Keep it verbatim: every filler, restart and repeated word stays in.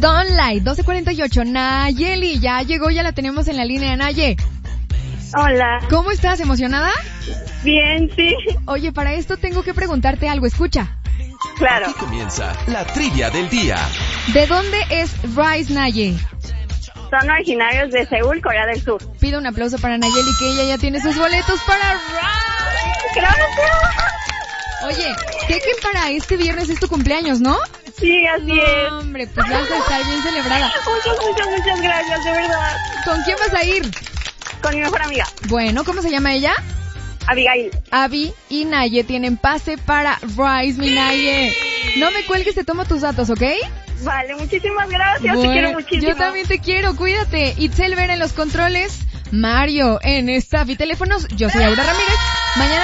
Don't Lie, doce cuarenta y ocho. Nayeli, ya llegó, ya la tenemos en la línea. Naye. Hola. ¿Cómo estás? ¿Emocionada? Bien, sí. Oye, para esto tengo que preguntarte algo, escucha. Claro. Aquí comienza la trivia del día. ¿De dónde es Rise, Naye? Son originarios de Seúl, Corea del Sur. Pido un aplauso para Nayeli, que ella ya tiene sus boletos para Rise. Gracias. Oye, sé que para este viernes es tu cumpleaños, ¿no? Sí, así no, es. Hombre, pues vas a estar bien celebrada. Muchas, muchas, muchas gracias, de verdad. ¿Con quién vas a ir? Con mi mejor amiga. Bueno, ¿cómo se llama ella? Abigail. Abby y Naye tienen pase para Rise, mi Naye. No me cuelgues, te tomo tus datos, ¿ok? Vale, muchísimas gracias, Bueno, te quiero muchísimo. Yo también te quiero, cuídate. Itzel Vera en los controles, Mario en Staff y Teléfonos. Yo soy Aura Ramírez. Mañana